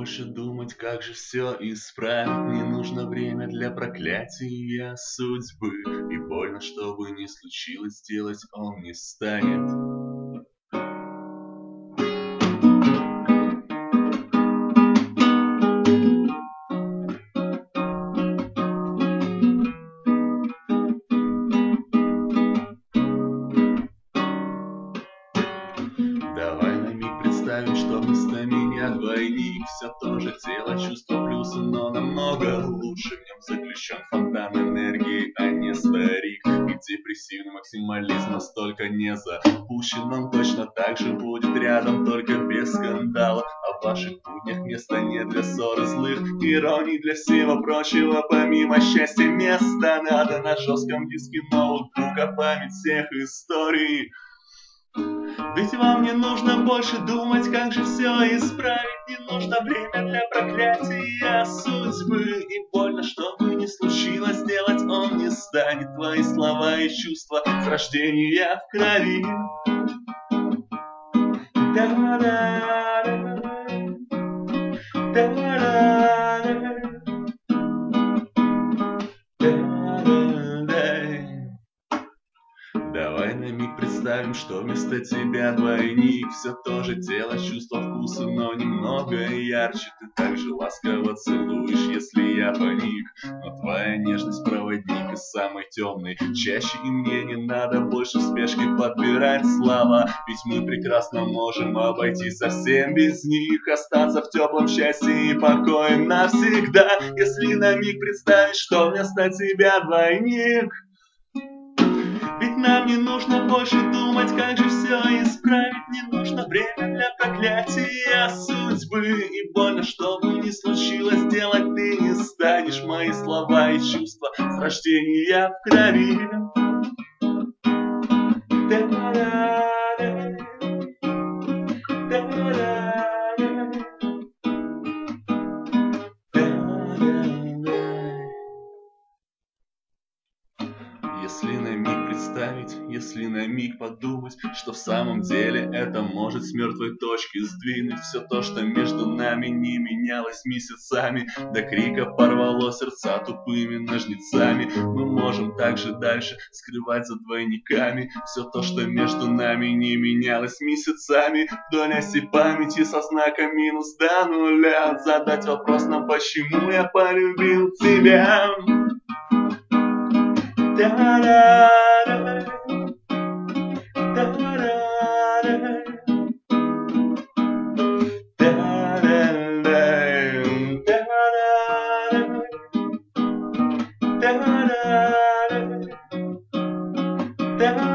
больше думать, как же все исправить. Не нужно время для проклятия судьбы. И больно, что бы ни случилось, делать он не станет. Давай на миг представим, что вместо меня двойник. Все то же тело, чувство плюсы, но намного лучше. В нем заключен фонтан энергии, а не старик. И депрессивный максимализм настолько не запущен. Он точно так же будет рядом, только без скандала. А в ваших буднях места нет для ссоры злых ироний, для всего прочего. Помимо счастья места надо на жестком диске ноутбука память всех историй. Ведь вам не нужно больше думать, как же все исправить. Не нужно время для проклятия судьбы. И больно, что бы ни случилось, делать он не станет. Твои слова и чувства с рождения в крови. Давай на миг представим, что вместо тебя двойник. Все то же тело, чувства, вкусы, но немного ярче. Ты так же ласково целуешь, если я паник. Но твоя нежность проводник и самый темный. Чаще и мне не надо больше в спешке подбирать слова. Ведь мы прекрасно можем обойтись совсем без них. Остаться в теплом счастье и покое навсегда. Если на миг представить, что вместо тебя двойник. Ведь нам не нужно больше думать, как же все исправить. Не нужно время для проклятия судьбы. И больно, что бы ни случилось, делать ты не станешь. Мои слова и чувства с рождения в крови. Если на миг представить, если на миг подумать, что в самом деле это может с мертвой точки сдвинуть все то, что между нами не менялось месяцами. До крика порвало сердца тупыми ножницами. Мы можем также дальше скрывать за двойниками все то, что между нами не менялось месяцами. Вдоль оси памяти со знаком минус до нуля задать вопрос нам, почему я полюбил тебя. Da